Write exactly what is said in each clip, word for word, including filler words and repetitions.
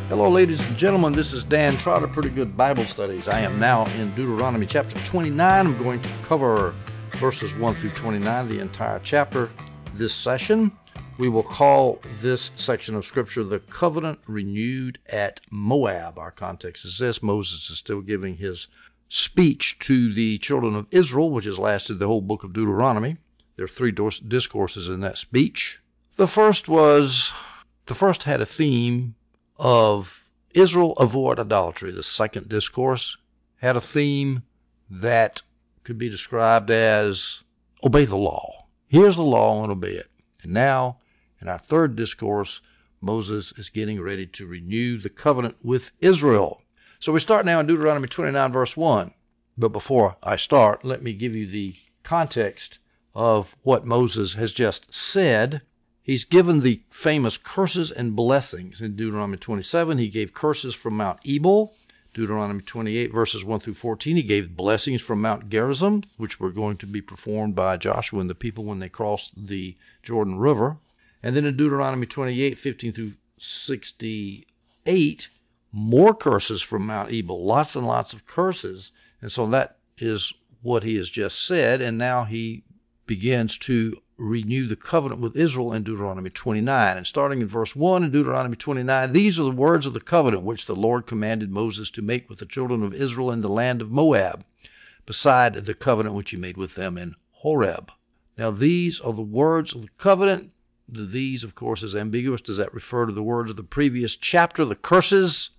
Hello, ladies and gentlemen. This is Dan Trotter, Pretty Good Bible Studies. I am now in Deuteronomy chapter twenty-nine. I'm going to cover verses one through twenty-nine, the entire chapter. This session, we will call this section of Scripture the covenant renewed at Moab. Our context is this. Moses is still giving his speech to the children of Israel, which has lasted the whole book of Deuteronomy. There are three discourses in that speech. The first was, the first had a theme of Israel avoid idolatry. The second discourse had a theme that could be described as obey the law. Here's the law and obey it. And now, in our third discourse, Moses is getting ready to renew the covenant with Israel. So we start now in Deuteronomy twenty-nine, verse one. But before I start, let me give you the context of what Moses has just said. He's given the famous curses and blessings in Deuteronomy twenty-seven. He gave curses from Mount Ebal. Deuteronomy twenty-eight, verses one through fourteen. He gave blessings from Mount Gerizim, which were going to be performed by Joshua and the people when they crossed the Jordan River. And then in Deuteronomy twenty-eight, fifteen through sixty-eight, more curses from Mount Ebal. Lots and lots of curses. And so that is what he has just said. And now he begins to renew the covenant with Israel in Deuteronomy twenty-nine. And starting in verse one in Deuteronomy twenty-nine, these are the words of the covenant which the Lord commanded Moses to make with the children of Israel in the land of Moab, beside the covenant which he made with them in Horeb. Now these are the words of the covenant. The these, of course, is ambiguous. Does that refer to the words of the previous chapter, the curses?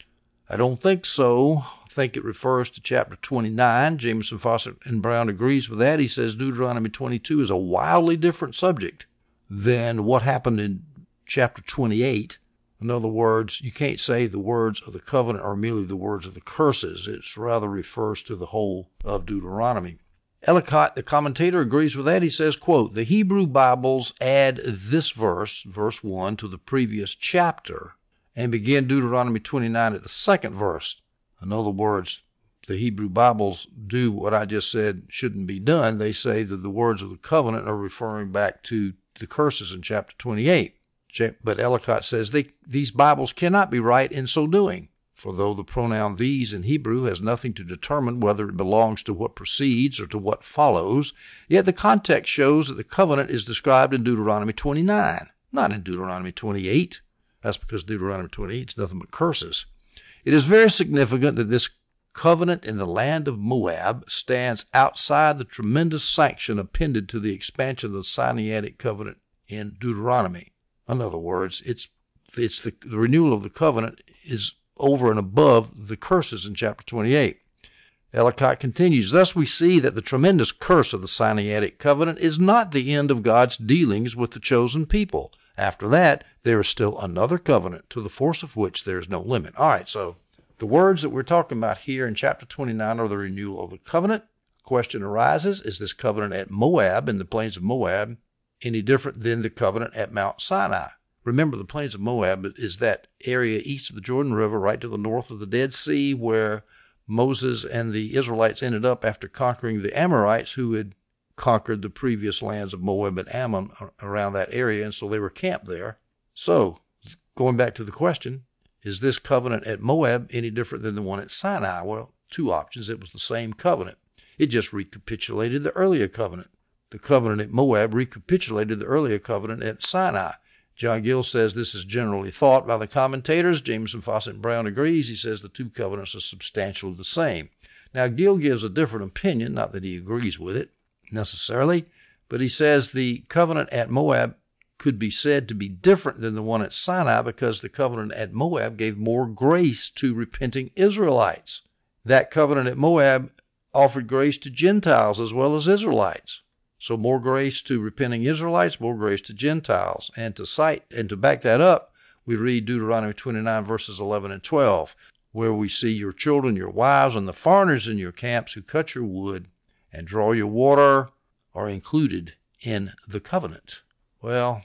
I don't think so. I think it refers to chapter twenty-nine. Jameson, Fawcett, and Brown agrees with that. He says Deuteronomy twenty-two is a wildly different subject than what happened in chapter twenty-eight. In other words, you can't say the words of the covenant are merely the words of the curses. It rather refers to the whole of Deuteronomy. Ellicott, the commentator, agrees with that. He says, quote, the Hebrew Bibles add this verse, verse one, to the previous chapter and begin Deuteronomy twenty-nine at the second verse. In other words, the Hebrew Bibles do what I just said shouldn't be done. They say that the words of the covenant are referring back to the curses in chapter twenty-eight. But Ellicott says they, these Bibles cannot be right in so doing. For though the pronoun these in Hebrew has nothing to determine whether it belongs to what precedes or to what follows, yet the context shows that the covenant is described in Deuteronomy twenty-nine, not in Deuteronomy twenty-eight. That's because Deuteronomy twenty-eight is nothing but curses. It is very significant that this covenant in the land of Moab stands outside the tremendous sanction appended to the expansion of the Sinaitic covenant in Deuteronomy. In other words, it's it's the, the renewal of the covenant is over and above the curses in chapter twenty-eight. Ellicott continues, thus we see that the tremendous curse of the Sinaitic covenant is not the end of God's dealings with the chosen people. After that, there is still another covenant, to the force of which there is no limit. All right, so the words that we're talking about here in chapter twenty-nine are the renewal of the covenant. The question arises, is this covenant at Moab, in the plains of Moab, any different than the covenant at Mount Sinai? Remember, the plains of Moab is that area east of the Jordan River, right to the north of the Dead Sea, where Moses and the Israelites ended up after conquering the Amorites, who had conquered the previous lands of Moab and Ammon around that area, and so they were camped there. So, going back to the question, is this covenant at Moab any different than the one at Sinai? Well, two options. It was the same covenant. It just recapitulated the earlier covenant. The covenant at Moab recapitulated the earlier covenant at Sinai. John Gill says this is generally thought by the commentators. Jameson, Fawcett, and Brown agrees. He says the two covenants are substantially the same. Now, Gill gives a different opinion, not that he agrees with it necessarily, but he says the covenant at Moab could be said to be different than the one at Sinai because the covenant at Moab gave more grace to repenting Israelites. That covenant at Moab offered grace to Gentiles as well as Israelites. So more grace to repenting Israelites, more grace to Gentiles. And to cite and to back that up, we read Deuteronomy twenty-nine, verses eleven and twelve, where we see your children, your wives, and the foreigners in your camps who cut your wood and draw your water are included in the covenant. Well,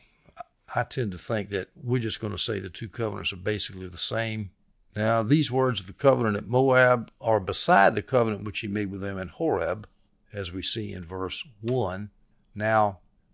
I tend to think that we're just going to say the two covenants are basically the same. Now, these words of the covenant at Moab are beside the covenant which he made with them in Horeb, as we see in verse one. Now,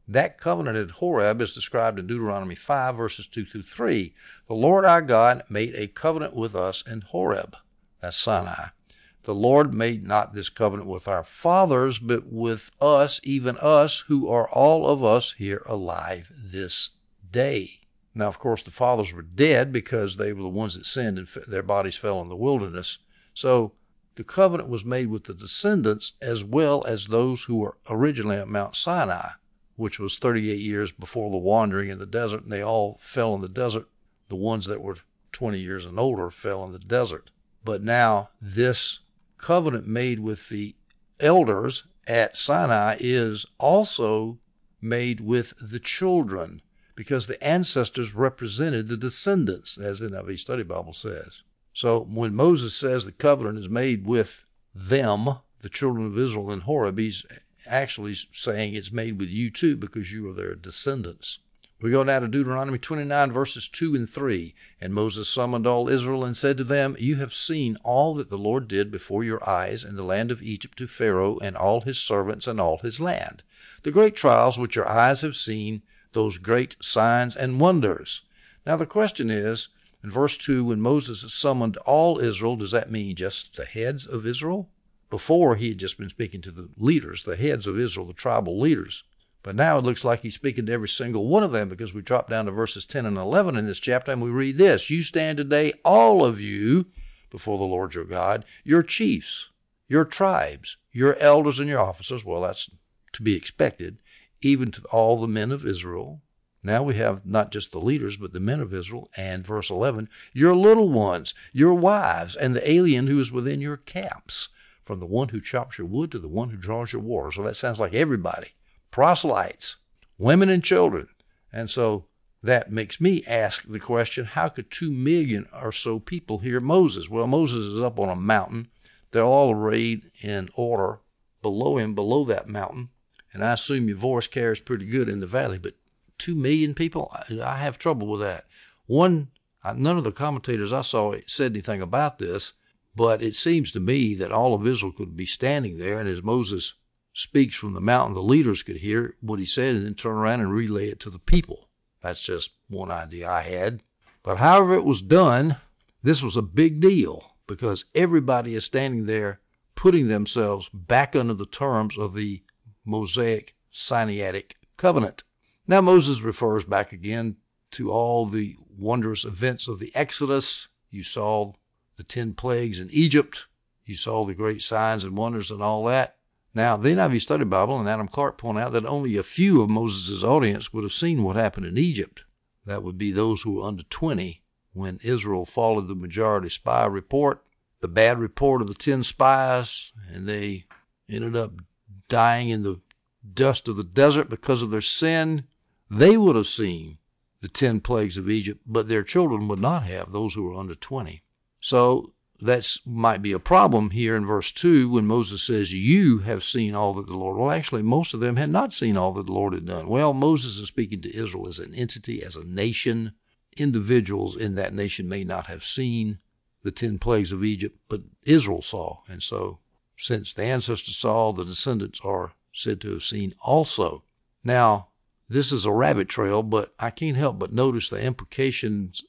That covenant at Horeb is described in Deuteronomy five, verses two through three. The Lord our God made a covenant with us in Horeb. That's Sinai. The Lord made not this covenant with our fathers, but with us, even us, who are all of us here alive this day. Now, of course, the fathers were dead because they were the ones that sinned and their bodies fell in the wilderness. So the covenant was made with the descendants as well as those who were originally at Mount Sinai, which was thirty-eight years before the wandering in the desert, and they all fell in the desert. The ones that were twenty years and older fell in the desert. But now this covenant made with the elders at Sinai is also made with the children, because the ancestors represented the descendants, as the N I V Study Bible says. So when Moses says the covenant is made with them, the children of Israel in Horeb, he's actually saying it's made with you too, because you are their descendants. We go now to Deuteronomy twenty-nine, verses two and three. And Moses summoned all Israel and said to them, You have seen all that the Lord did before your eyes in the land of Egypt to Pharaoh and all his servants and all his land, the great trials which your eyes have seen, those great signs and wonders. Now the question is, in verse two, when Moses summoned all Israel, does that mean just the heads of Israel? Before, he had just been speaking to the leaders, the heads of Israel, the tribal leaders. But now it looks like he's speaking to every single one of them, because we drop down to verses ten and eleven in this chapter, and we read this. You stand today, all of you, before the Lord your God, your chiefs, your tribes, your elders and your officers. Well, that's to be expected, even to all the men of Israel. Now we have not just the leaders, but the men of Israel. And verse eleven, your little ones, your wives, and the alien who is within your camps, from the one who chops your wood to the one who draws your water. So that sounds like everybody. Proselytes, women and children. And so that makes me ask the question, how could two million or so people hear Moses? Well, Moses is up on a mountain. They're all arrayed in order below him, below that mountain. And I assume your voice carries pretty good in the valley, but two million people, I have trouble with that. One, none of the commentators I saw said anything about this, but it seems to me that all of Israel could be standing there, and as Moses speaks from the mountain, the leaders could hear what he said and then turn around and relay it to the people. That's just one idea I had. But however it was done, this was a big deal, because everybody is standing there putting themselves back under the terms of the Mosaic Sinaitic covenant. Now Moses refers back again to all the wondrous events of the Exodus. You saw the ten plagues in Egypt. You saw the great signs and wonders and all that. Now, the N I V Study Bible and Adam Clark point out that only a few of Moses' audience would have seen what happened in Egypt. That would be those who were under twenty when Israel followed the majority spy report, the bad report of the ten spies, and they ended up dying in the dust of the desert because of their sin. They would have seen the ten plagues of Egypt, but their children would not have, those who were under twenty. So that might be a problem here in verse two when Moses says, you have seen all that the Lord. Well, actually, most of them had not seen all that the Lord had done. Well, Moses is speaking to Israel as an entity, as a nation. Individuals in that nation may not have seen the ten plagues of Egypt, but Israel saw. And so, since the ancestors saw, the descendants are said to have seen also. Now, this is a rabbit trail, but I can't help but notice the implications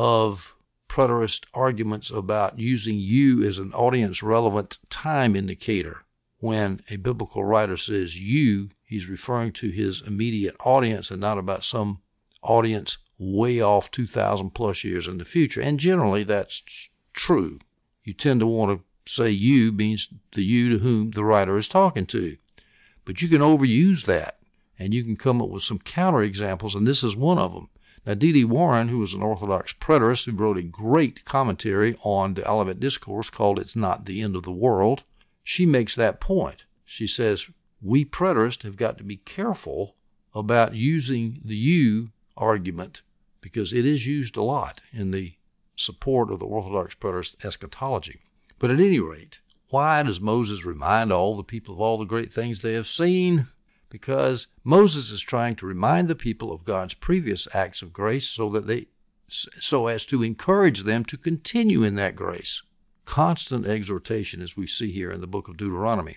of preterist arguments about using you as an audience-relevant time indicator. When a biblical writer says you, he's referring to his immediate audience and not about some audience way off two thousand plus years in the future. And generally that's true. You tend to want to say you means the you to whom the writer is talking to. But you can overuse that, and you can come up with some counterexamples, and this is one of them. Now, D D Warren, who was an Orthodox preterist who wrote a great commentary on the Olivet Discourse called It's Not the End of the World, she makes that point. She says, we preterists have got to be careful about using the you argument, because it is used a lot in the support of the Orthodox preterist eschatology. But at any rate, why does Moses remind all the people of all the great things they have seen? Because Moses is trying to remind the people of God's previous acts of grace so that they, so as to encourage them to continue in that grace. Constant exhortation, as we see here in the book of Deuteronomy.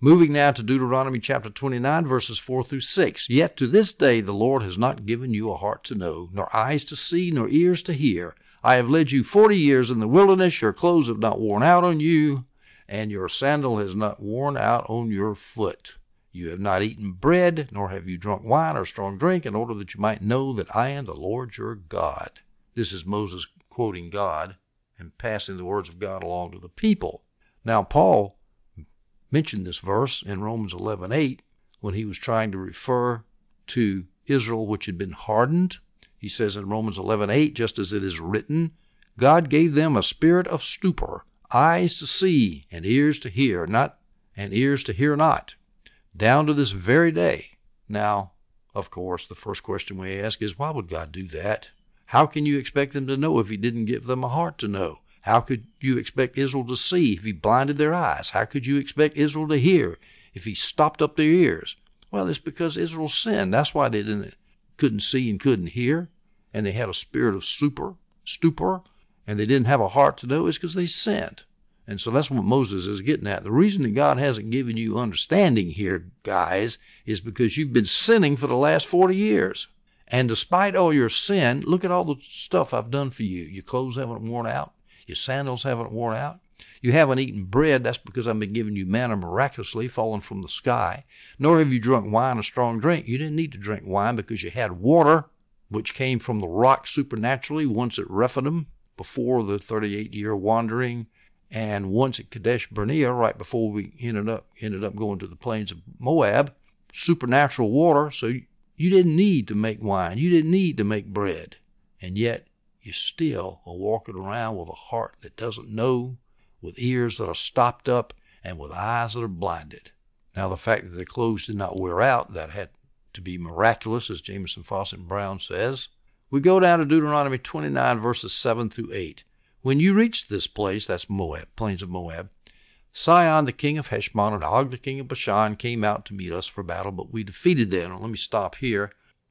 Moving now to Deuteronomy chapter twenty-nine, verses four through six. Yet to this day the Lord has not given you a heart to know, nor eyes to see, nor ears to hear. I have led you forty years in the wilderness. Your clothes have not worn out on you, and your sandal has not worn out on your foot. You have not eaten bread, nor have you drunk wine or strong drink, in order that you might know that I am the Lord your God. This is Moses quoting God and passing the words of God along to the people. Now, Paul mentioned this verse in Romans eleven eight when he was trying to refer to Israel, which had been hardened. He says in Romans eleven eight, just as it is written, God gave them a spirit of stupor, eyes to see and ears to hear, not and ears to hear not, down to this very day. Now, of course, the first question we ask is, why would God do that? How can you expect them to know if he didn't give them a heart to know? How could you expect Israel to see if he blinded their eyes? How could you expect Israel to hear if he stopped up their ears? Well, it's because Israel sinned. That's why they didn't, couldn't see and couldn't hear, and they had a spirit of stupor, stupor, and they didn't have a heart to know. It's because they sinned. And so that's what Moses is getting at. The reason that God hasn't given you understanding here, guys, is because you've been sinning for the last forty years. And despite all your sin, look at all the stuff I've done for you. Your clothes haven't worn out. Your sandals haven't worn out. You haven't eaten bread. That's because I've been giving you manna miraculously falling from the sky. Nor have you drunk wine or strong drink. You didn't need to drink wine because you had water, which came from the rock supernaturally once at Rephidim before the thirty-eight-year wandering, and once at Kadesh Barnea right before we ended up ended up going to the plains of Moab. Supernatural water, so you didn't need to make wine. You didn't need to make bread. And yet, you still are walking around with a heart that doesn't know, with ears that are stopped up, and with eyes that are blinded. Now, the fact that the clothes did not wear out, that had to be miraculous, as Jameson, Fawcett, and Brown says. We go down to Deuteronomy twenty-nine, verses seven through eight. When you reach this place, that's Moab, plains of Moab, Sihon, the king of Heshbon, and Og, the king of Bashan, came out to meet us for battle, but we defeated them. Now, let me stop here.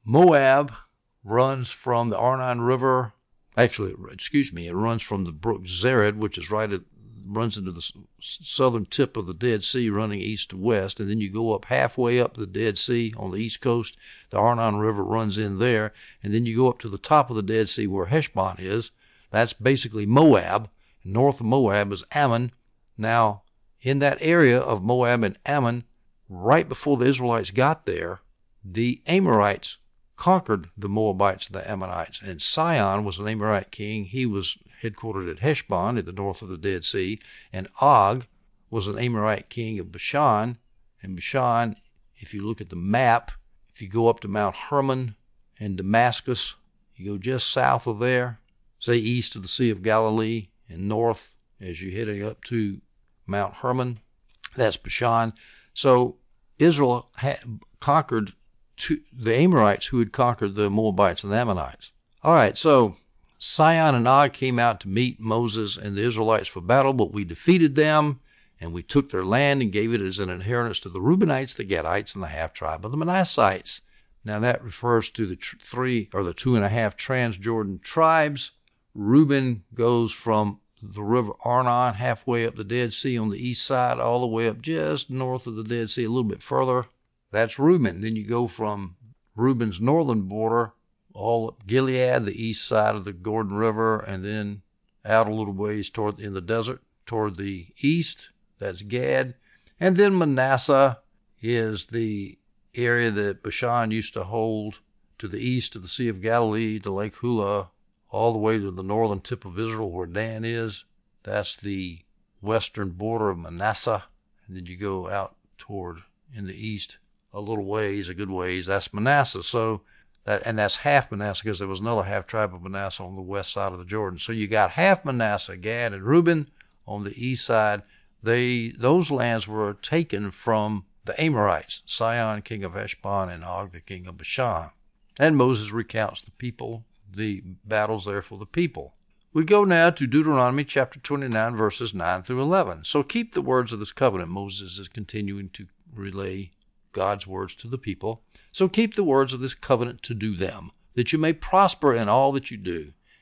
Moab runs from the Arnon River. Actually, excuse me, it runs from the brook Zered, which is right at, runs into the southern tip of the Dead Sea, running east to west, and then you go up halfway up the Dead Sea on the east coast. The Arnon River runs in there, and then you go up to the top of the Dead Sea where Heshbon is. That's basically Moab. North of Moab is Ammon. Now, in that area of Moab and Ammon, right before the Israelites got there, the Amorites conquered the Moabites and the Ammonites. And Sihon was an Amorite king. He was headquartered at Heshbon at the north of the Dead Sea. And Og was an Amorite king of Bashan. And Bashan, if you look at the map, if you go up to Mount Hermon and Damascus, you go just south of there, say east of the Sea of Galilee, and north as you're heading up to Mount Hermon, that's Bashan. So Israel had conquered to the Amorites who had conquered the Moabites and the Ammonites. All right, so Sihon and Og came out to meet Moses and the Israelites for battle, but we defeated them, and we took their land and gave it as an inheritance to the Reubenites, the Gadites, and the half-tribe of the Manassites. Now that refers to the tr- three or the two and a half Transjordan tribes. Reuben goes from the river Arnon halfway up the Dead Sea on the east side, all the way up just north of the Dead Sea, a little bit further. That's Reuben. Then you go from Reuben's northern border all up Gilead, the east side of the Jordan River, and then out a little ways toward in the desert toward the east. That's Gad. And then Manasseh is the area that Bashan used to hold to the east of the Sea of Galilee, to Lake Hula, all the way to the northern tip of Israel where Dan is. That's the western border of Manasseh. And then you go out toward in the east a little ways, a good ways. That's Manasseh. So that, and that's half Manasseh because there was another half tribe of Manasseh on the west side of the Jordan. So you got half Manasseh, Gad and Reuben on the east side. They, those lands were taken from the Amorites, Sihon, king of Heshbon, and Og, the king of Bashan. And Moses recounts the people, the battles there for the people. We go now to Deuteronomy chapter twenty-nine, verses nine through eleven. So keep the words of this covenant. Moses is continuing to relay God's words to the people. So keep the words of this covenant to do them, that you may prosper in all that you do.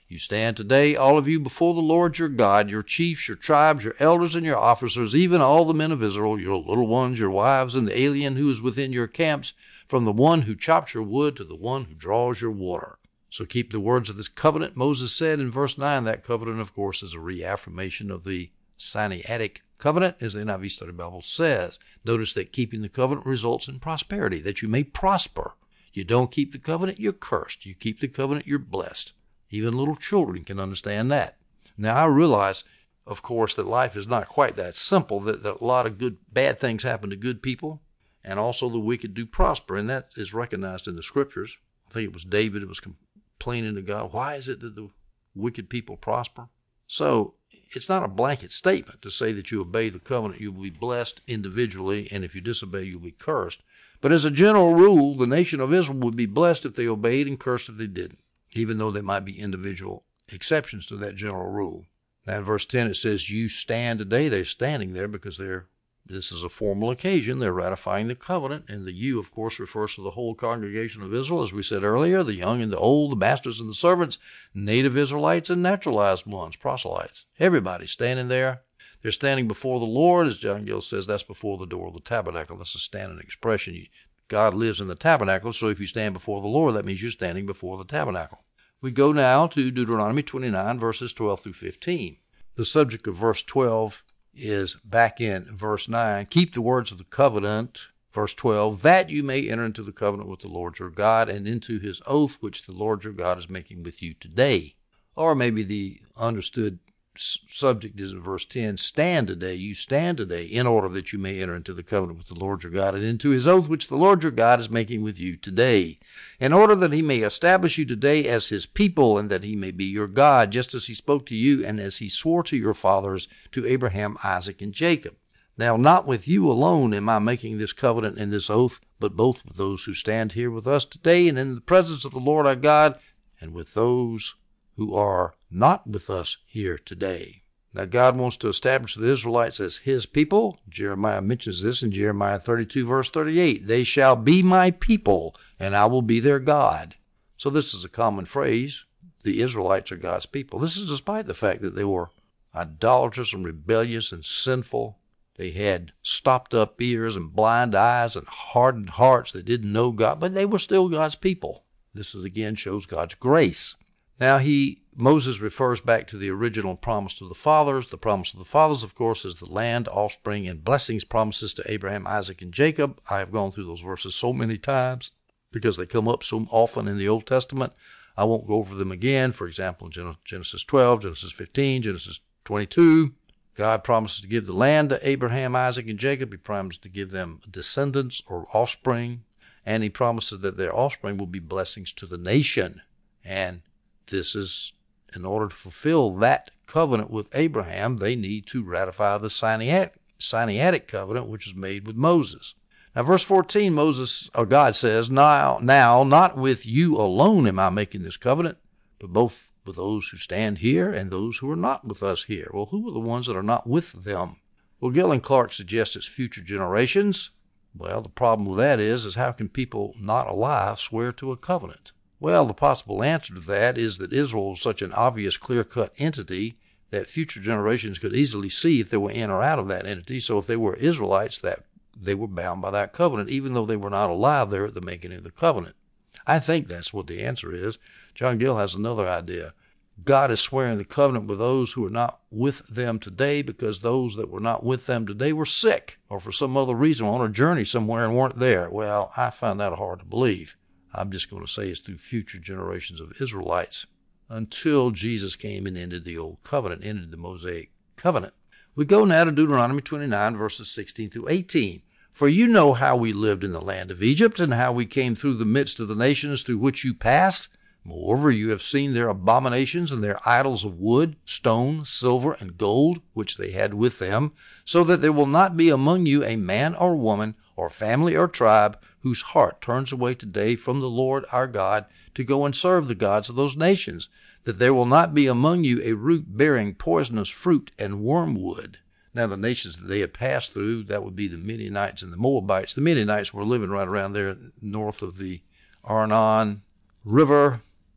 You stand today, all of you, before the Lord your God, your chiefs, your tribes, your elders, and your officers, even all the men of Israel, your little ones, your wives, and the alien who is within your camps, from the one who chops your wood to the one who draws your water. So keep the words of this covenant, Moses said in verse nine. That covenant, of course, is a reaffirmation of the Sinaitic covenant, as the N I V Study Bible says. Notice that keeping the covenant results in prosperity, that you may prosper. You don't keep the covenant, you're cursed. You keep the covenant, you're blessed. Even little children can understand that. Now, I realize, of course, that life is not quite that simple, that, that a lot of good, bad things happen to good people, and also the wicked do prosper, and that is recognized in the Scriptures. I think it was David who was complaining to God, why is it that the wicked people prosper? So, it's not a blanket statement to say that you obey the covenant, you will be blessed individually, and if you disobey, you'll be cursed. But as a general rule, the nation of Israel would be blessed if they obeyed and cursed if they didn't, even though there might be individual exceptions to that general rule. Now in verse ten it says, you stand today. They're standing there because they're this is a formal occasion. They're ratifying the covenant, and the you, of course, refers to the whole congregation of Israel, as we said earlier, the young and the old, the masters and the servants, native Israelites and naturalized ones, proselytes. Everybody standing there. They're standing before the Lord, as John Gill says, that's before the door of the tabernacle. That's a standing expression. God lives in the tabernacle, so if you stand before the Lord, that means you're standing before the tabernacle. We go now to Deuteronomy twenty-nine, verses twelve through fifteen. The subject of verse twelve is back in verse nine. Keep the words of the covenant, verse twelve, that you may enter into the covenant with the Lord your God and into his oath which the Lord your God is making with you today. Or maybe the understood subject is in verse ten, stand today, you stand today, in order that you may enter into the covenant with the Lord your God and into his oath which the Lord your God is making with you today, in order that he may establish you today as his people, and that he may be your God, just as he spoke to you and as he swore to your fathers, to Abraham, Isaac, and Jacob. Now not with you alone am I making this covenant and this oath, but both with those who stand here with us today and in the presence of the Lord our God, and with those who are not with us here today. Now God wants to establish the Israelites as his people. Jeremiah mentions this in Jeremiah thirty-two, verse thirty-eight. They shall be my people, and I will be their God. So this is a common phrase. The Israelites are God's people. This is despite the fact that they were idolatrous and rebellious and sinful. They had stopped up ears and blind eyes and hardened hearts that didn't know God, but they were still God's people. This is again shows God's grace. Now he, Moses refers back to the original promise to the fathers. The promise of the fathers, of course, is the land, offspring, and blessings promises to Abraham, Isaac, and Jacob. I have gone through those verses so many times because they come up so often in the Old Testament. I won't go over them again. For example, in Genesis twelve, Genesis fifteen, Genesis twenty-two, God promises to give the land to Abraham, Isaac, and Jacob. He promised to give them descendants or offspring, and he promises that their offspring will be blessings to the nation. And this is, in order to fulfill that covenant with Abraham, they need to ratify the Sinaitic, Sinaitic covenant, which is made with Moses. Now, verse fourteen, Moses, or God says, now, now, not with you alone am I making this covenant, but both with those who stand here and those who are not with us here. Well, who are the ones that are not with them? Well, Gill and Clark suggest it's future generations. Well, the problem with that is, is how can people not alive swear to a covenant? Well, the possible answer to that is that Israel was such an obvious, clear-cut entity that future generations could easily see if they were in or out of that entity. So if they were Israelites, that they were bound by that covenant, even though they were not alive there at the making of the covenant. I think that's what the answer is. John Gill has another idea. God is swearing the covenant with those who are not with them today because those that were not with them today were sick or for some other reason on a journey somewhere and weren't there. Well, I find that hard to believe. I'm just going to say it's through future generations of Israelites until Jesus came and ended the old covenant, ended the Mosaic covenant. We go now to Deuteronomy twenty-nine, verses sixteen through eighteen. For you know how we lived in the land of Egypt and how we came through the midst of the nations through which you passed. Moreover, you have seen their abominations and their idols of wood, stone, silver, and gold, which they had with them, so that there will not be among you a man or woman or family or tribe whose heart turns away today from the Lord our God to go and serve the gods of those nations, that there will not be among you a root bearing poisonous fruit and wormwood. Now the nations that they had passed through, that would be the Midianites and the Moabites. The Midianites were living right around there north of the Arnon River.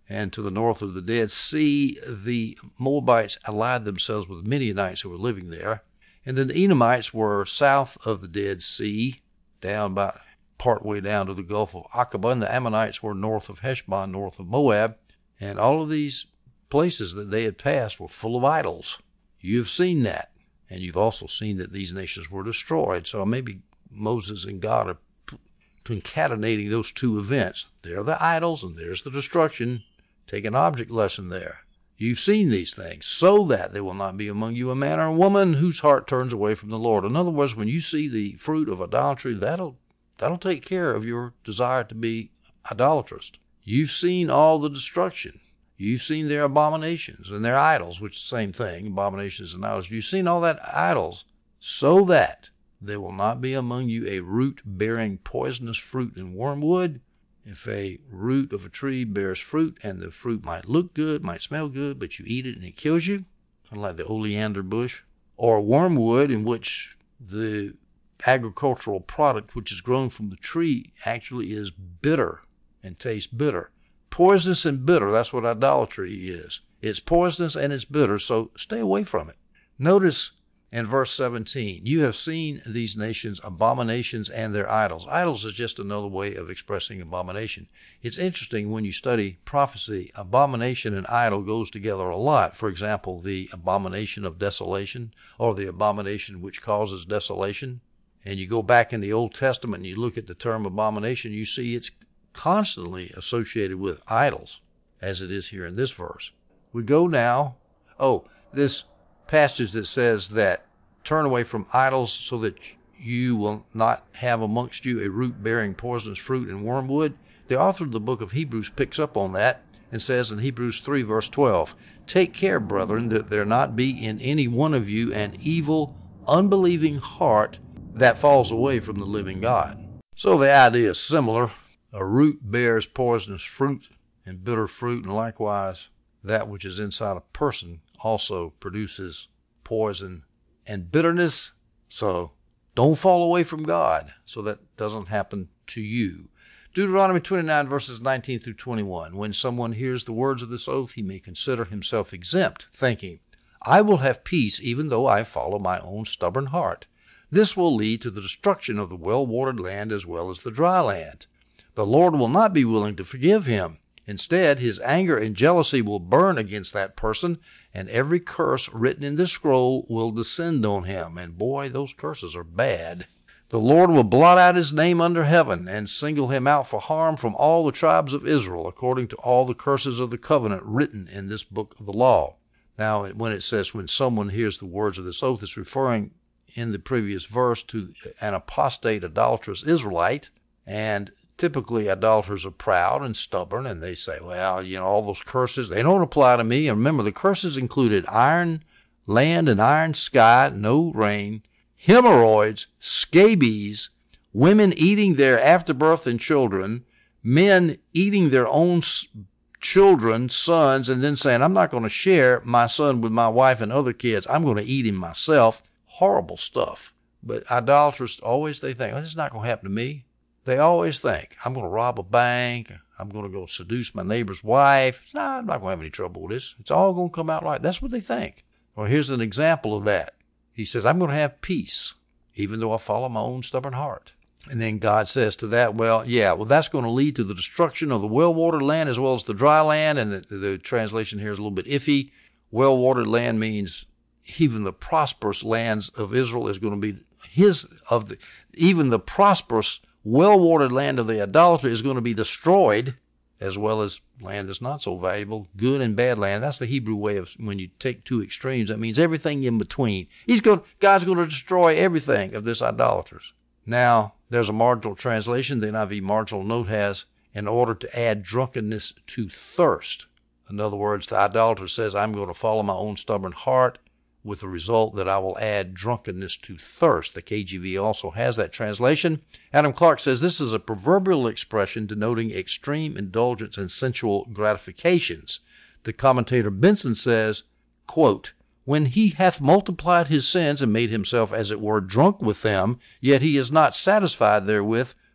and to the north of the Dead Sea, the Moabites allied themselves with Midianites who were living there. And then the Edomites were south of the Dead Sea, down about partway down to the Gulf of Aqaba, and the Ammonites were north of Heshbon, north of Moab. And all of these places that they had passed were full of idols. You've seen that. And you've also seen that these nations were destroyed. So maybe Moses and God are concatenating those two events. There are the idols and there's the destruction. Take an object lesson there. You've seen these things, so that there will not be among you a man or a woman whose heart turns away from the Lord. In other words, when you see the fruit of idolatry, that'll that'll take care of your desire to be idolatrous. You've seen all the destruction. You've seen their abominations and their idols, which is the same thing, abominations and idols. You've seen all that idols, so that there will not be among you a root bearing poisonous fruit and wormwood. If a root of a tree bears fruit, and the fruit might look good, might smell good, but you eat it and it kills you, kind of like the oleander bush, or wormwood, in which the agricultural product which is grown from the tree actually is bitter and tastes bitter. Poisonous and bitter, that's what idolatry is. It's poisonous and it's bitter, so stay away from it. Notice in verse seventeen, you have seen these nations' abominations and their idols. Idols is just another way of expressing abomination. It's interesting when you study prophecy, abomination and idol goes together a lot. For example, the abomination of desolation, or the abomination which causes desolation. And you go back in the Old Testament and you look at the term abomination, you see it's constantly associated with idols, as it is here in this verse. We go now, oh, this passage that says that turn away from idols so that you will not have amongst you a root bearing poisonous fruit and wormwood. The author of the book of Hebrews picks up on that and says in Hebrews three verse twelve, take care, brethren, that there not be in any one of you an evil, unbelieving heart that falls away from the living God. So the idea is similar. A root bears poisonous fruit and bitter fruit, and likewise that which is inside a person also produces poison and bitterness. So don't fall away from God so that doesn't happen to you. Deuteronomy twenty-nine verses nineteen through twenty-one. When someone hears the words of this oath, he may consider himself exempt, thinking, I will have peace even though I follow my own stubborn heart. This will lead to the destruction of the well-watered land as well as the dry land. The Lord will not be willing to forgive him. Instead, his anger and jealousy will burn against that person, and every curse written in this scroll will descend on him. And boy, those curses are bad. The Lord will blot out his name under heaven and single him out for harm from all the tribes of Israel, according to all the curses of the covenant written in this book of the law. Now, when it says when someone hears the words of this oath, it's referring in the previous verse to an apostate, idolatrous Israelite, and typically, idolaters are proud and stubborn, and they say, well, you know, all those curses, they don't apply to me. And remember, the curses included iron land and iron sky, no rain, hemorrhoids, scabies, women eating their afterbirth and children, men eating their own children, sons, and then saying, I'm not going to share my son with my wife and other kids. I'm going to eat him myself. Horrible stuff. But idolaters, always they think, oh, this is not going to happen to me. They always think, I'm going to rob a bank. I'm going to go seduce my neighbor's wife. Nah, I'm not going to have any trouble with this. It's all going to come out right. That's what they think. Well, here's an example of that. He says, I'm going to have peace, even though I follow my own stubborn heart. And then God says to that, well, yeah, well, that's going to lead to the destruction of the well-watered land as well as the dry land. And the, the translation here is a little bit iffy. Well-watered land means even the prosperous lands of Israel is going to be his, of the, even the prosperous well-watered land of the idolater is going to be destroyed, as well as land that's not so valuable, good and bad land. That's the Hebrew way of when you take two extremes. That means everything in between. He's going, God's going to destroy everything of this idolaters. Now, there's a marginal translation. The N I V marginal note has, in order to add drunkenness to thirst. In other words, the idolater says, I'm going to follow my own stubborn heart, with the result that I will add drunkenness to thirst. The K J V also has that translation. Adam Clark says this is a proverbial expression denoting extreme indulgence and sensual gratifications. The commentator Benson says, quote, when he hath multiplied his sins and made himself, as it were, drunk with them, yet he is not satisfied therewith,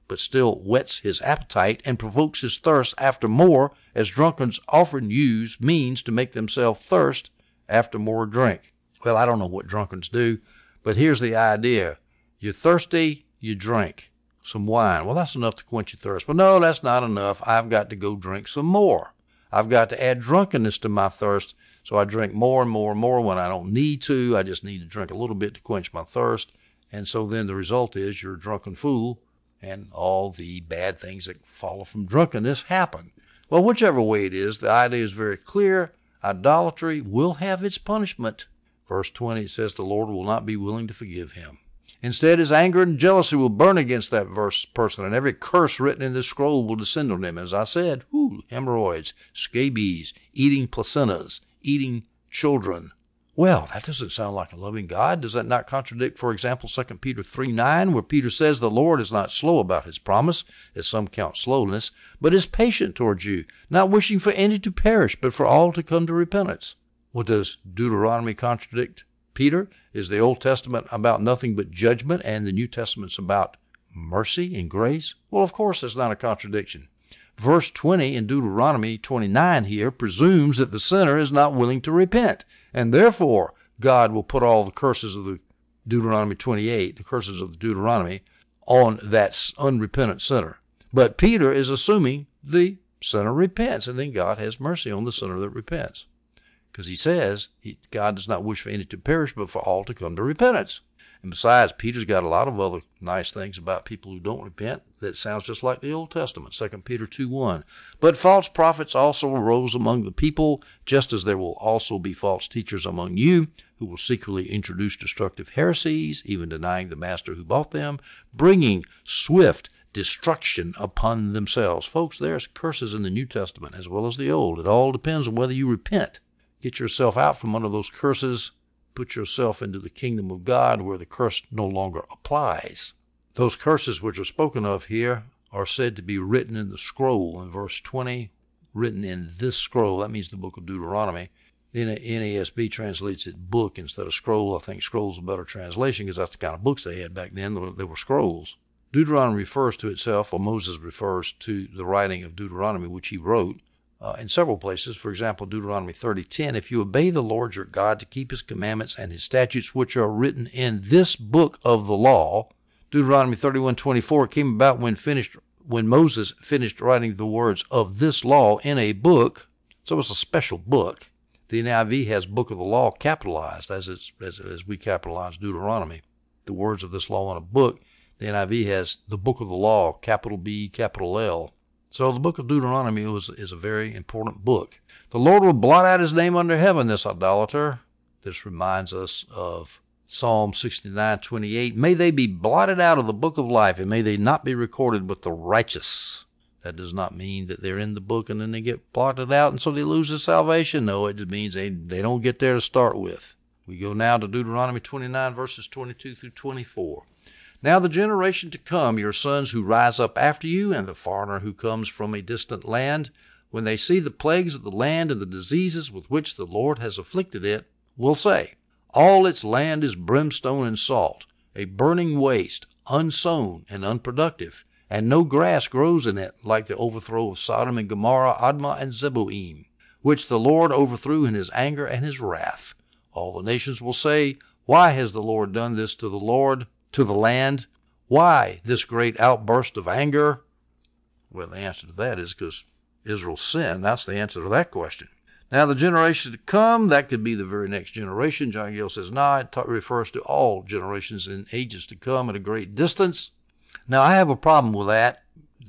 but still whets his appetite and provokes his thirst after more, as drunkards often use means to make themselves thirst after more drink. Well, I don't know what drunkards do, but here's the idea. You're thirsty, you drink some wine. Well, that's enough to quench your thirst. But no, that's not enough. I've got to go drink some more. I've got to add drunkenness to my thirst, so I drink more and more and more when I don't need to. I just need to drink a little bit to quench my thirst. And so then the result is you're a drunken fool, and all the bad things that follow from drunkenness happen. Well, whichever way it is, the idea is very clear. Idolatry will have its punishment. Verse twenty, it says the Lord will not be willing to forgive him. Instead, his anger and jealousy will burn against that verse person, and every curse written in this scroll will descend on him. As I said, whew, hemorrhoids, scabies, eating placentas, eating children. Well, that doesn't sound like a loving God. Does that not contradict, for example, Second Peter three nine, where Peter says the Lord is not slow about his promise, as some count slowness, but is patient towards you, not wishing for any to perish, but for all to come to repentance? What does Deuteronomy contradict Peter? Is the Old Testament about nothing but judgment and the New Testament's about mercy and grace? Well, of course, that's not a contradiction. Verse twenty in Deuteronomy twenty-nine here presumes that the sinner is not willing to repent, and therefore God will put all the curses of the Deuteronomy twenty-eight, the curses of the Deuteronomy, on that unrepentant sinner. But Peter is assuming the sinner repents, and then God has mercy on the sinner that repents. Because he says he, God does not wish for any to perish, but for all to come to repentance. And besides, Peter's got a lot of other nice things about people who don't repent that sounds just like the Old Testament, Second Peter two one. But false prophets also arose among the people, just as there will also be false teachers among you, who will secretly introduce destructive heresies, even denying the master who bought them, bringing swift destruction upon themselves. Folks, there's curses in the New Testament as well as the Old. It all depends on whether you repent. Get yourself out from under those curses. Put yourself into the kingdom of God where the curse no longer applies. Those curses which are spoken of here are said to be written in the scroll in verse twenty, written in this scroll. That means the book of Deuteronomy. The N A S B translates it book instead of scroll. I think scroll is a better translation because that's the kind of books they had back then. They were scrolls. Deuteronomy refers to itself, or Moses refers to the writing of Deuteronomy, which he wrote, Uh, in several places. For example, Deuteronomy thirty ten, if you obey the Lord your God to keep his commandments and his statutes which are written in this book of the law. Deuteronomy thirty-one twenty-four came about when finished when Moses finished writing the words of this law in a book. So it's a special book. The N I V has book of the law capitalized as it's as, as we capitalize Deuteronomy. The words of this law in a book. The N I V has the book of the law, capital B, capital L. So the book of Deuteronomy was, is a very important book. The Lord will blot out his name under heaven, this idolater. This reminds us of Psalm sixty-nine twenty-eight. May they be blotted out of the book of life, and may they not be recorded with the righteous. That does not mean that they're in the book and then they get blotted out and so they lose their salvation. No, it just means they, they don't get there to start with. We go now to Deuteronomy twenty-nine, verses twenty-two through twenty-four. Now the generation to come, your sons who rise up after you, and the foreigner who comes from a distant land, when they see the plagues of the land and the diseases with which the Lord has afflicted it, will say, all its land is brimstone and salt, a burning waste, unsown and unproductive, and no grass grows in it, like the overthrow of Sodom and Gomorrah, Admah and Zeboim, which the Lord overthrew in his anger and his wrath. All the nations will say, why has the Lord done this to the Lord? To the land? Why this great outburst of anger? Well, the answer to that is because Israel sinned. That's the answer to that question. Now, the generation to come, that could be the very next generation. John Gill says, no, it t- refers to all generations and ages to come at a great distance. Now, I have a problem with that.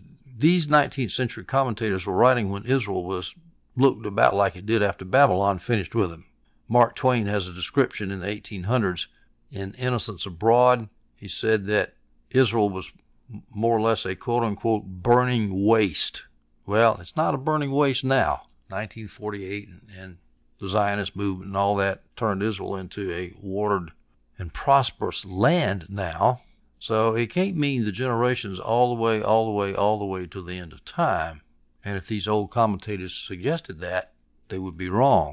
These nineteenth century commentators were writing when Israel was looked about like it did after Babylon finished with him. Mark Twain has a description in the eighteen hundreds in Innocents Abroad. He said that Israel was more or less a quote-unquote burning waste. Well, it's not a burning waste now. nineteen forty-eight and the Zionist movement and all that turned Israel into a watered and prosperous land now. So it can't mean the generations all the way, all the way, all the way to the end of time. And if these old commentators suggested that, they would be wrong.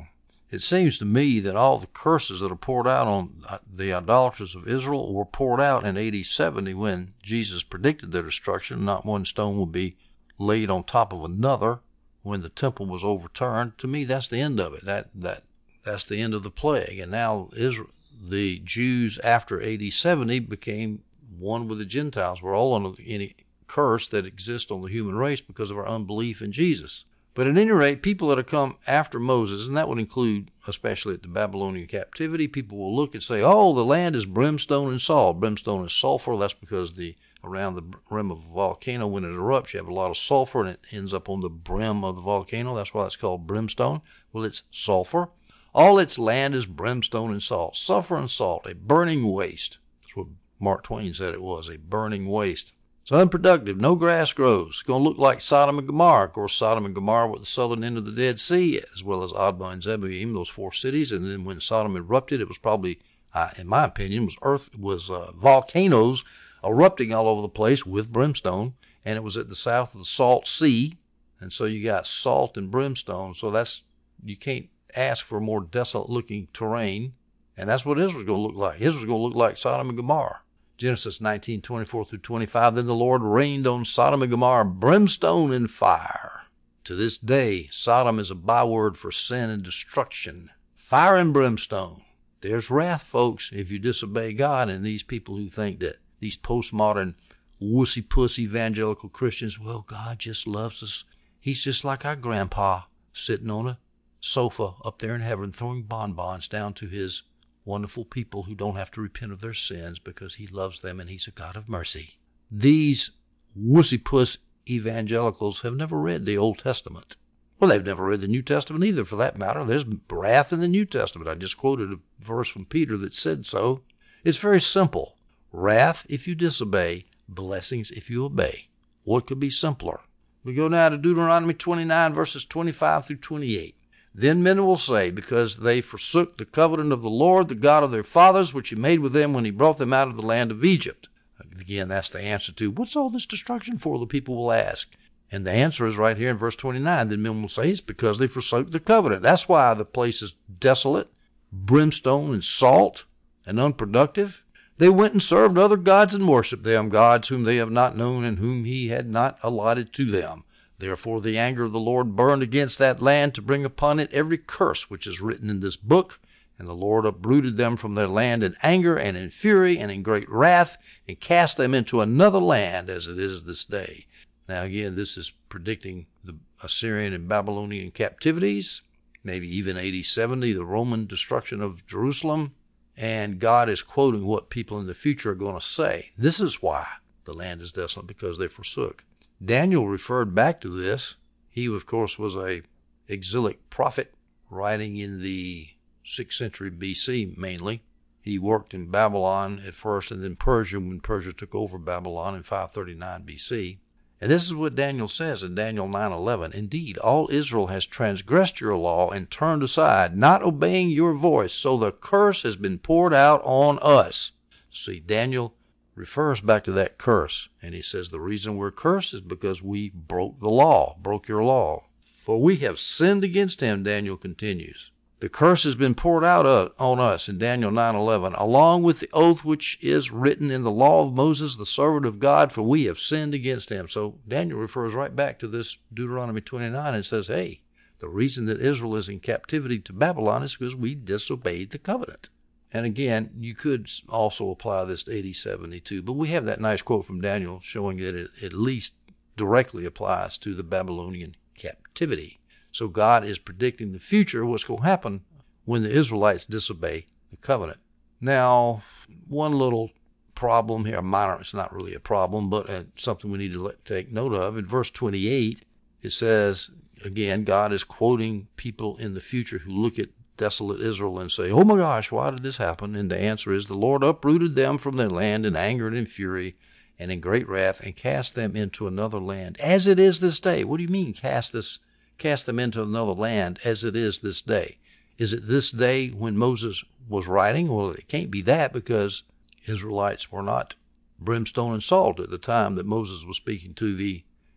It seems to me that all the curses that are poured out on the idolaters of Israel were poured out in A D seventy when Jesus predicted their destruction. Not one stone would be laid on top of another when the temple was overturned. To me, that's the end of it. That that that's the end of the plague. And now Israel, the Jews after A D seventy became one with the Gentiles. We're all under any curse that exists on the human race because of our unbelief in Jesus. But at any rate, people that have come after Moses, and that would include, especially at the Babylonian captivity, people will look and say, oh, the land is brimstone and salt. Brimstone is sulfur. That's because the around the rim of a volcano, when it erupts, you have a lot of sulfur, and it ends up on the brim of the volcano. That's why it's called brimstone. Well, it's sulfur. All its land is brimstone and salt. Sulfur and salt, a burning waste. That's what Mark Twain said it was, a burning waste. It's unproductive. No grass grows. It's going to look like Sodom and Gomorrah. Of course, Sodom and Gomorrah were at the southern end of the Dead Sea, as well as Admah and Zeboim, those four cities. And then when Sodom erupted, it was probably, uh, in my opinion, was earth was uh, volcanoes erupting all over the place with brimstone. And it was at the south of the Salt Sea. And so you got salt and brimstone. So that's, you can't ask for a more desolate-looking terrain. And that's what Israel's going to look like. Israel's going to look like Sodom and Gomorrah. Genesis nineteen, twenty-four through twenty-five, then the Lord rained on Sodom and Gomorrah brimstone and fire. To this day, Sodom is a byword for sin and destruction. Fire and brimstone. There's wrath, folks, if you disobey God. And these people who think that these postmodern wussy-puss evangelical Christians, well, God just loves us. He's just like our grandpa sitting on a sofa up there in heaven throwing bonbons down to his wonderful people who don't have to repent of their sins because he loves them and he's a God of mercy. These wussy-puss evangelicals have never read the Old Testament. Well, they've never read the New Testament either, for that matter. There's wrath in the New Testament. I just quoted a verse from Peter that said so. It's very simple. Wrath if you disobey, blessings if you obey. What could be simpler? We go now to Deuteronomy twenty-nine, verses twenty-five through twenty-eight. Then men will say, because they forsook the covenant of the Lord, the God of their fathers, which he made with them when he brought them out of the land of Egypt. Again, that's the answer to, what's all this destruction for, the people will ask. And the answer is right here in verse twenty-nine. Then men will say, it's because they forsook the covenant. That's why the place is desolate, brimstone and salt, and unproductive. They went and served other gods and worshipped them, gods whom they have not known and whom he had not allotted to them. Therefore the anger of the Lord burned against that land to bring upon it every curse which is written in this book. And the Lord uprooted them from their land in anger and in fury and in great wrath, and cast them into another land as it is this day. Now again, this is predicting the Assyrian and Babylonian captivities, maybe even A D seventy, the Roman destruction of Jerusalem. And God is quoting what people in the future are going to say. This is why the land is desolate, because they forsook. Daniel referred back to this. He, of course, was a exilic prophet writing in the sixth century B C mainly. He worked in Babylon at first and then Persia when Persia took over Babylon in five thirty-nine B C. And this is what Daniel says in Daniel nine eleven. Indeed, all Israel has transgressed your law and turned aside, not obeying your voice, so the curse has been poured out on us. See, Daniel refers back to that curse, and he says the reason we're cursed is because we broke the law, broke your law. For we have sinned against him, Daniel continues. The curse has been poured out on us in Daniel nine eleven, along with the oath which is written in the law of Moses, the servant of God, for we have sinned against him. So Daniel refers right back to this Deuteronomy twenty-nine and says, hey, the reason that Israel is in captivity to Babylon is because we disobeyed the covenant. And again, you could also apply this to A D seventy-two, but we have that nice quote from Daniel showing that it at least directly applies to the Babylonian captivity. So God is predicting the future, what's going to happen when the Israelites disobey the covenant. Now, one little problem here, minor, it's not really a problem, but uh, something we need to let, take note of. In verse twenty-eight, it says, again, God is quoting people in the future who look at desolate Israel and say, oh my gosh, why did this happen? And the answer is, the Lord uprooted them from their land in anger and in fury and in great wrath, and cast them into another land, as it is this day. What do you mean, cast this, cast them into another land as it is this day? Is it this day when Moses was writing? Well, it can't be that, because Israelites were not brimstone and salt at the time that Moses was speaking to the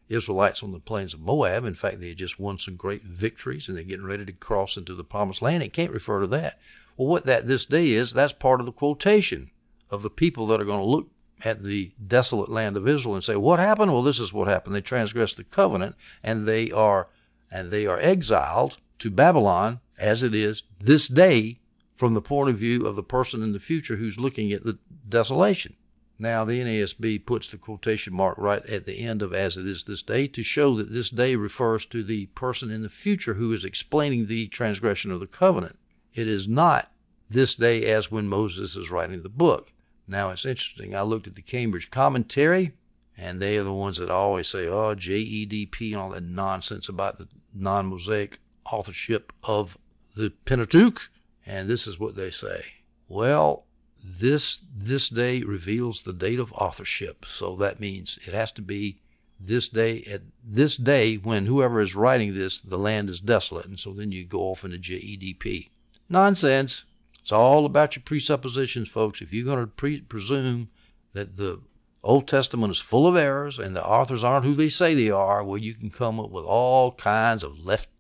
Israelites on the plains of Moab. In fact, they had just won some great victories and they're getting ready to cross into the promised land. It can't refer to that. Well, what that this day is, that's part of the quotation of the people that are going to look at the desolate land of Israel and say, what happened? Well, this is what happened. They transgressed the covenant and they are and they are exiled to Babylon as it is this day from the point of view of the person in the future who's looking at the desolation. Now, the N A S B puts the quotation mark right at the end of as it is this day to show that this day refers to the person in the future who is explaining the transgression of the covenant. It is not this day as when Moses is writing the book. Now, it's interesting. I looked at the Cambridge Commentary, and they are the ones that always say, oh, J E D P and all that nonsense about the non-Mosaic authorship of the Pentateuch. And this is what they say. Well, this this day reveals the date of authorship. So that means it has to be this day, at this day when whoever is writing this, the land is desolate. And so then you go off into J E D P. Nonsense. It's all about your presuppositions, folks. If you're going to pre- presume that the Old Testament is full of errors and the authors aren't who they say they are, well, you can come up with all kinds of left,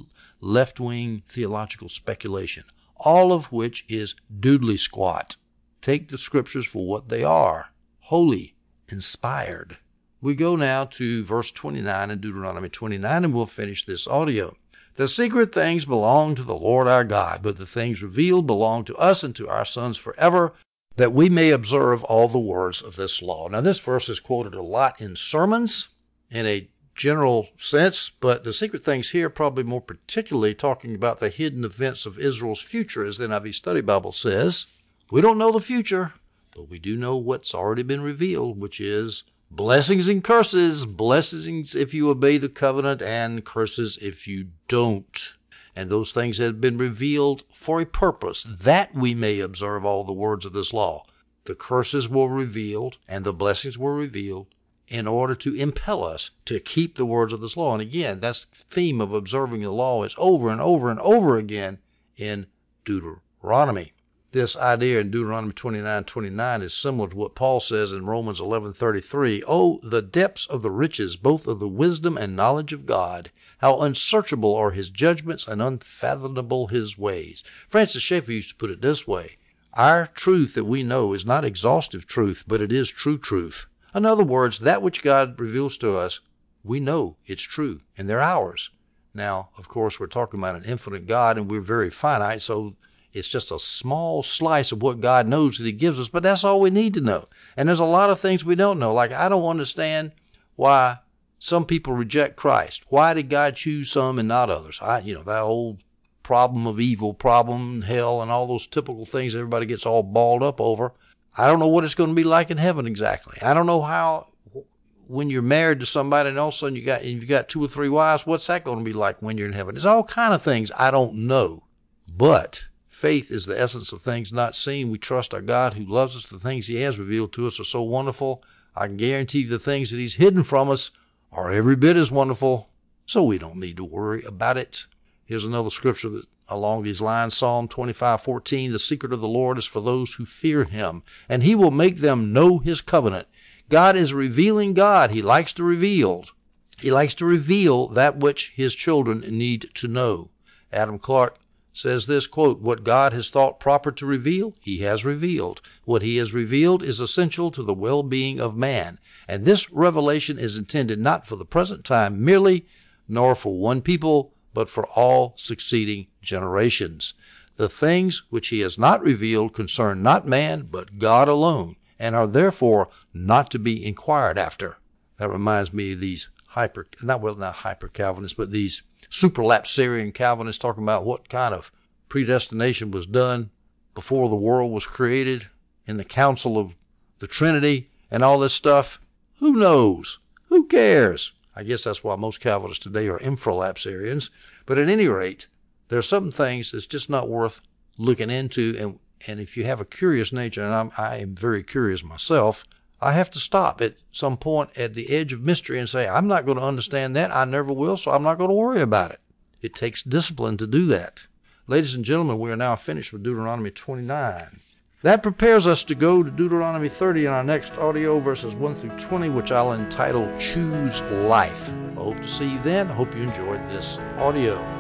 left-wing theological speculation, all of which is doodly squat. Take the scriptures for what they are, holy, inspired. We go now to verse twenty-nine in Deuteronomy twenty-nine, and we'll finish this audio. The secret things belong to the Lord our God, but the things revealed belong to us and to our sons forever, that we may observe all the words of this law. Now, this verse is quoted a lot in sermons in a general sense, but the secret things here probably more particularly talking about the hidden events of Israel's future, as the N I V Study Bible says. We don't know the future, but we do know what's already been revealed, which is blessings and curses, blessings if you obey the covenant, and curses if you don't. And those things have been revealed for a purpose, that we may observe all the words of this law. The curses were revealed, and the blessings were revealed in order to impel us to keep the words of this law. And again, that's the theme of observing the law is over and over and over again in Deuteronomy. This idea in Deuteronomy twenty-nine twenty-nine is similar to what Paul says in Romans eleven thirty-three. Oh, the depths of the riches, both of the wisdom and knowledge of God. How unsearchable are his judgments and unfathomable his ways. Francis Schaeffer used to put it this way. Our truth that we know is not exhaustive truth, but it is true truth. In other words, that which God reveals to us, we know it's true, and they're ours. Now, of course, we're talking about an infinite God, and we're very finite, so it's just a small slice of what God knows that he gives us, but that's all we need to know. And there's a lot of things we don't know. Like, I don't understand why some people reject Christ. Why did God choose some and not others? I, you know, that old problem of evil, problem, hell, and all those typical things everybody gets all balled up over. I don't know what it's going to be like in heaven exactly. I don't know how, when you're married to somebody and all of a sudden you got, you've got two or three wives, what's that going to be like when you're in heaven? There's all kind of things I don't know. But faith is the essence of things not seen. We trust our God who loves us. The things he has revealed to us are so wonderful. I can guarantee you the things that he's hidden from us are every bit as wonderful, so we don't need to worry about it. Here's another scripture that along these lines, Psalm twenty-five fourteen, the secret of the Lord is for those who fear him, and he will make them know his covenant. God is revealing God. He likes to reveal. He likes to reveal that which his children need to know. Adam Clark says this, quote, what God has thought proper to reveal, he has revealed. What he has revealed is essential to the well-being of man. And this revelation is intended not for the present time merely, nor for one people, but for all succeeding generations. The things which he has not revealed concern not man, but God alone, and are therefore not to be inquired after. That reminds me of these hyper, not well, not hyper-Calvinists, but these superlapsarian Calvinists talking about what kind of predestination was done before the world was created in the council of the Trinity and all this stuff. Who knows? Who cares? I guess that's why most Calvinists today are infralapsarians. But at any rate, there are some things that's just not worth looking into. And, and if you have a curious nature, and I'm, I am very curious myself, I have to stop at some point at the edge of mystery and say, I'm not going to understand that. I never will, so I'm not going to worry about it. It takes discipline to do that. Ladies and gentlemen, we are now finished with Deuteronomy twenty-nine. That prepares us to go to Deuteronomy thirty in our next audio, verses one through twenty, which I'll entitle Choose Life. I hope to see you then. I hope you enjoyed this audio.